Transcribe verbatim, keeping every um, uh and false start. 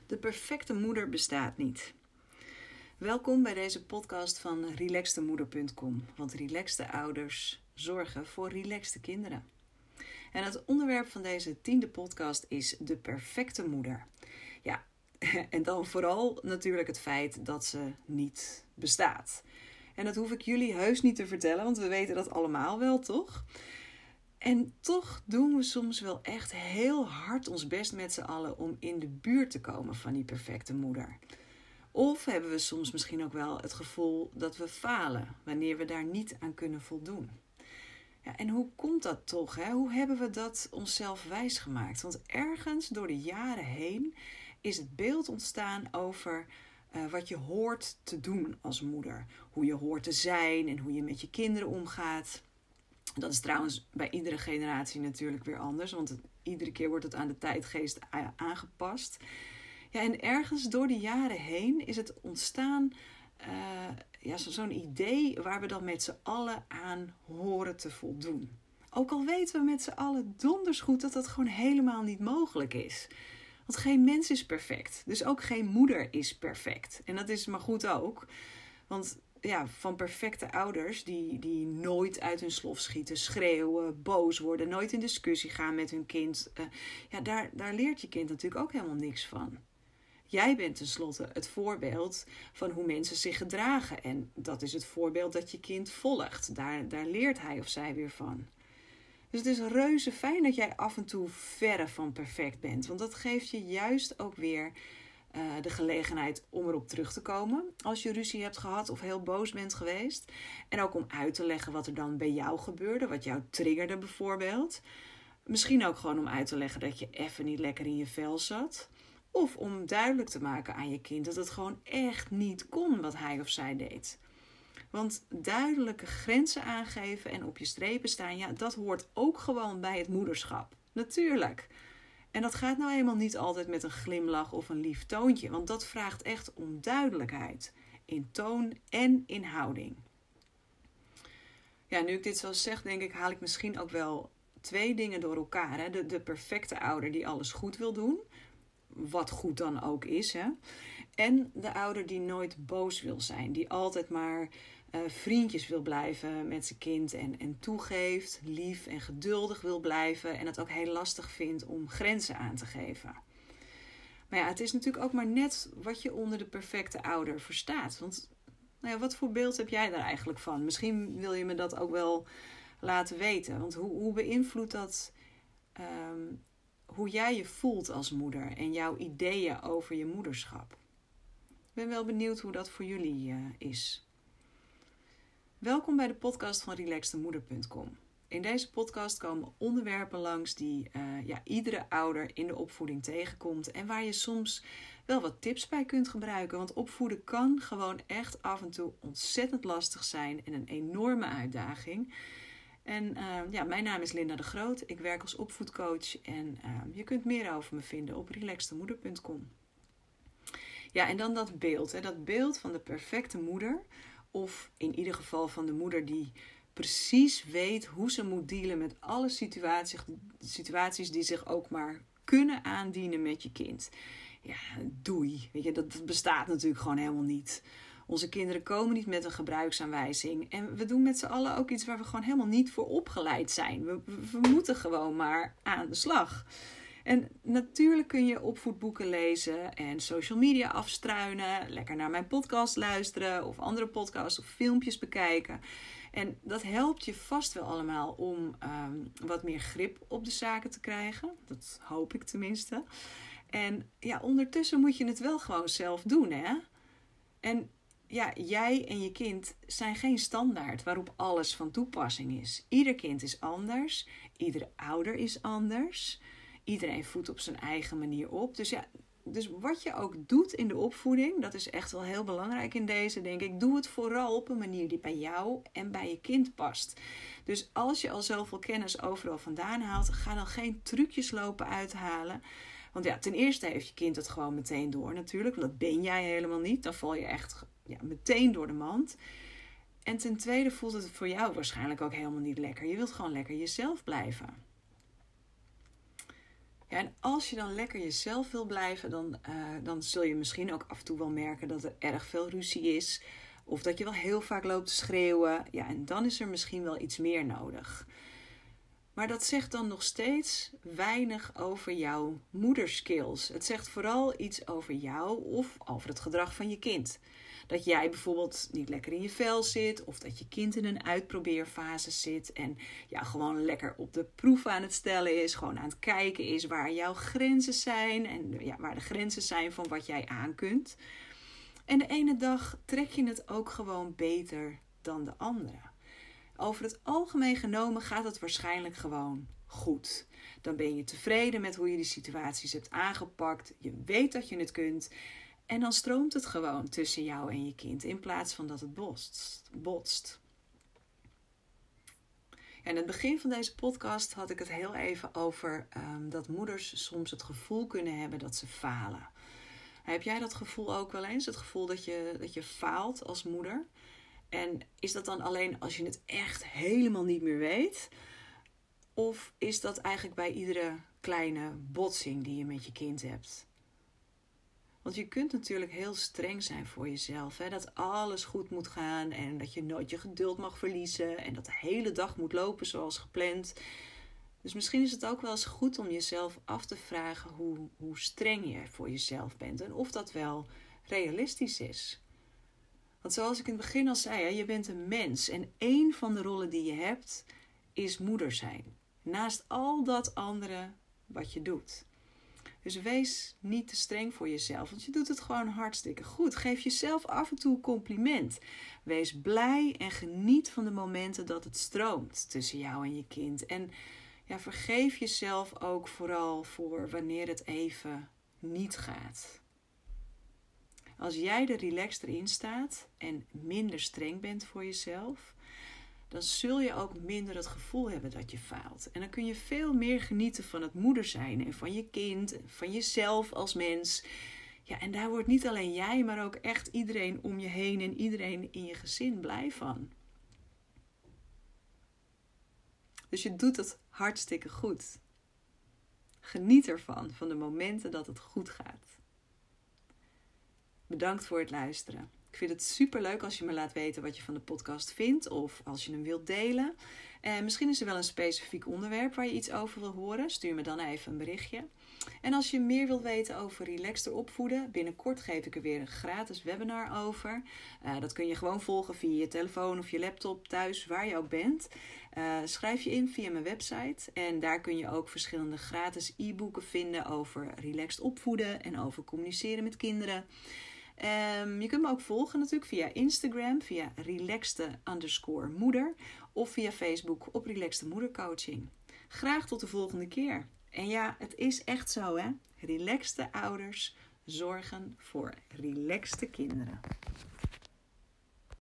De perfecte moeder bestaat niet. Welkom bij deze podcast van relaxed moeder punt com, want relaxte ouders zorgen voor relaxte kinderen. En het onderwerp van deze tiende podcast is de perfecte moeder. Ja, en dan vooral natuurlijk het feit dat ze niet bestaat. En dat hoef ik jullie heus niet te vertellen, want we weten dat allemaal wel, toch? En toch doen we soms wel echt heel hard ons best met z'n allen om in de buurt te komen van die perfecte moeder. Of hebben we soms misschien ook wel het gevoel dat we falen wanneer we daar niet aan kunnen voldoen. Ja, en hoe komt dat toch? Hè? Hoe hebben we dat onszelf wijsgemaakt? Want ergens door de jaren heen is het beeld ontstaan over uh, wat je hoort te doen als moeder. Hoe je hoort te zijn en hoe je met je kinderen omgaat. Dat is trouwens bij iedere generatie natuurlijk weer anders, want het, iedere keer wordt het aan de tijdgeest aangepast. Ja, en ergens door de jaren heen is het ontstaan, uh, ja, zo, zo'n idee waar we dan met z'n allen aan horen te voldoen. Ook al weten we met z'n allen donders goed dat dat gewoon helemaal niet mogelijk is. Want geen mens is perfect, dus ook geen moeder is perfect. En dat is maar goed ook, want ja, van perfecte ouders die, die nooit uit hun slof schieten, schreeuwen, boos worden, nooit in discussie gaan met hun kind. Uh, ja, daar, daar leert je kind natuurlijk ook helemaal niks van. Jij bent tenslotte het voorbeeld van hoe mensen zich gedragen. En dat is het voorbeeld dat je kind volgt. Daar, daar leert hij of zij weer van. Dus het is reuze fijn dat jij af en toe verre van perfect bent. Want dat geeft je juist ook weer uh, de gelegenheid om erop terug te komen. Als je ruzie hebt gehad of heel boos bent geweest. En ook om uit te leggen wat er dan bij jou gebeurde. Wat jou triggerde bijvoorbeeld. Misschien ook gewoon om uit te leggen dat je even niet lekker in je vel zat. Of om duidelijk te maken aan je kind dat het gewoon echt niet kon wat hij of zij deed. Want duidelijke grenzen aangeven en op je strepen staan, ja, dat hoort ook gewoon bij het moederschap. Natuurlijk. En dat gaat nou eenmaal niet altijd met een glimlach of een lief toontje. Want dat vraagt echt om duidelijkheid. In toon en in houding. Ja, nu ik dit zo zeg, denk ik, haal ik misschien ook wel twee dingen door elkaar. Hè? De, de perfecte ouder die alles goed wil doen. Wat goed dan ook is. Hè? En de ouder die nooit boos wil zijn. Die altijd maar uh, vriendjes wil blijven met zijn kind. En, en toegeeft, lief en geduldig wil blijven. En het ook heel lastig vindt om grenzen aan te geven. Maar ja, het is natuurlijk ook maar net wat je onder de perfecte ouder verstaat. Want nou ja, wat voor beeld heb jij daar eigenlijk van? Misschien wil je me dat ook wel laten weten. Want hoe, hoe beïnvloedt dat Um, hoe jij je voelt als moeder en jouw ideeën over je moederschap? Ik ben wel benieuwd hoe dat voor jullie uh, is. Welkom bij de podcast van relaxed moeder punt com. In deze podcast komen onderwerpen langs die uh, ja, iedere ouder in de opvoeding tegenkomt en waar je soms wel wat tips bij kunt gebruiken. Want opvoeden kan gewoon echt af en toe ontzettend lastig zijn en een enorme uitdaging. En uh, ja, mijn naam is Linda de Groot. Ik werk als opvoedcoach en uh, je kunt meer over me vinden op relaxed moeder punt com. Ja, en dan dat beeld. Hè, dat beeld van de perfecte moeder. Of in ieder geval van de moeder die precies weet hoe ze moet dealen met alle situaties, situaties die zich ook maar kunnen aandienen met je kind. Ja, doei. Weet je, dat, dat bestaat natuurlijk gewoon helemaal niet. Onze kinderen komen niet met een gebruiksaanwijzing. En we doen met z'n allen ook iets waar we gewoon helemaal niet voor opgeleid zijn. We, we, we moeten gewoon maar aan de slag. En natuurlijk kun je opvoedboeken lezen en social media afstruinen. Lekker naar mijn podcast luisteren of andere podcasts of filmpjes bekijken. En dat helpt je vast wel allemaal om um, wat meer grip op de zaken te krijgen. Dat hoop ik tenminste. En ja, ondertussen moet je het wel gewoon zelf doen, hè? En ja, jij en je kind zijn geen standaard waarop alles van toepassing is. Ieder kind is anders. Iedere ouder is anders. Iedereen voedt op zijn eigen manier op. Dus ja, dus wat je ook doet in de opvoeding, dat is echt wel heel belangrijk in deze, denk ik. Doe het vooral op een manier die bij jou en bij je kind past. Dus als je al zoveel kennis overal vandaan haalt, ga dan geen trucjes lopen uithalen. Want ja, ten eerste heeft je kind het gewoon meteen door natuurlijk. Want dat ben jij helemaal niet. Dan val je echt ja, meteen door de mand. En ten tweede voelt het voor jou waarschijnlijk ook helemaal niet lekker. Je wilt gewoon lekker jezelf blijven. Ja, en als je dan lekker jezelf wil blijven, dan, uh, dan zul je misschien ook af en toe wel merken dat er erg veel ruzie is. Of dat je wel heel vaak loopt te schreeuwen. Ja, en dan is er misschien wel iets meer nodig. Maar dat zegt dan nog steeds weinig over jouw moederskills. Het zegt vooral iets over jou of over het gedrag van je kind. Dat jij bijvoorbeeld niet lekker in je vel zit, of dat je kind in een uitprobeerfase zit en ja, gewoon lekker op de proef aan het stellen is, gewoon aan het kijken is waar jouw grenzen zijn en ja, waar de grenzen zijn van wat jij aan kunt. En de ene dag trek je het ook gewoon beter dan de andere. Over het algemeen genomen gaat het waarschijnlijk gewoon goed. Dan ben je tevreden met hoe je die situaties hebt aangepakt. Je weet dat je het kunt. En dan stroomt het gewoon tussen jou en je kind in plaats van dat het botst. En in het begin van deze podcast had ik het heel even over um, dat moeders soms het gevoel kunnen hebben dat ze falen. Heb jij dat gevoel ook wel eens? Het gevoel dat je, dat je faalt als moeder? En is dat dan alleen als je het echt helemaal niet meer weet? Of is dat eigenlijk bij iedere kleine botsing die je met je kind hebt? Want je kunt natuurlijk heel streng zijn voor jezelf. Hè? Dat alles goed moet gaan en dat je nooit je geduld mag verliezen. En dat de hele dag moet lopen zoals gepland. Dus misschien is het ook wel eens goed om jezelf af te vragen hoe, hoe streng je voor jezelf bent. En of dat wel realistisch is. Want zoals ik in het begin al zei, hè, je bent een mens. En één van de rollen die je hebt is moeder zijn. Naast al dat andere wat je doet. Dus wees niet te streng voor jezelf, want je doet het gewoon hartstikke goed. Geef jezelf af en toe een compliment. Wees blij en geniet van de momenten dat het stroomt tussen jou en je kind. En ja, vergeef jezelf ook vooral voor wanneer het even niet gaat. Als jij er relaxed erin staat en minder streng bent voor jezelf, dan zul je ook minder het gevoel hebben dat je faalt. En dan kun je veel meer genieten van het moeder zijn en van je kind, en van jezelf als mens. Ja, en daar wordt niet alleen jij, maar ook echt iedereen om je heen en iedereen in je gezin blij van. Dus je doet het hartstikke goed. Geniet ervan, van de momenten dat het goed gaat. Bedankt voor het luisteren. Ik vind het superleuk als je me laat weten wat je van de podcast vindt of als je hem wilt delen. En misschien is er wel een specifiek onderwerp waar je iets over wil horen. Stuur me dan even een berichtje. En als je meer wilt weten over relaxter opvoeden, binnenkort geef ik er weer een gratis webinar over. Uh, dat kun je gewoon volgen via je telefoon of je laptop thuis, waar je ook bent. Uh, schrijf je in via mijn website en daar kun je ook verschillende gratis e-boeken vinden over relaxed opvoeden en over communiceren met kinderen. Um, je kunt me ook volgen natuurlijk via Instagram, via relaxte underscore moeder of via Facebook op relaxte moedercoaching. Graag tot de volgende keer. En ja, het is echt zo hè. Relaxte ouders zorgen voor relaxte kinderen.